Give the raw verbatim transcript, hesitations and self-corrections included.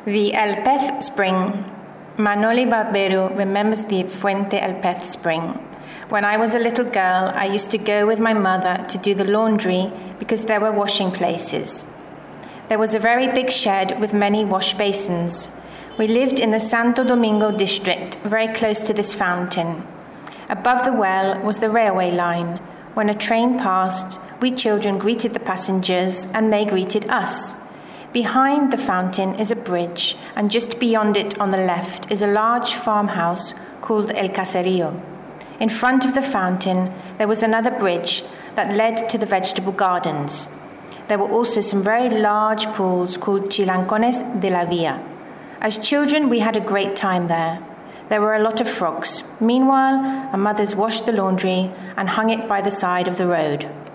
The El Pez Spring. Manoli Barbero remembers the Fuente El Pez Spring. When I was a little girl, I used to go with my mother to do the laundry because there were washing places. There was a very big shed with many wash basins. We lived in the Santo Domingo district, very close to this fountain. Above the well was the railway line. When a train passed, we children greeted the passengers and they greeted us. Behind the fountain is a bridge, and just beyond it on the left is a large farmhouse called El Caserío. In front of the fountain, there was another bridge that led to the vegetable gardens. There were also some very large pools called Chilancones de la Vía. As children, we had a great time there. There were a lot of frogs. Meanwhile, our mothers washed the laundry and hung it by the side of the road.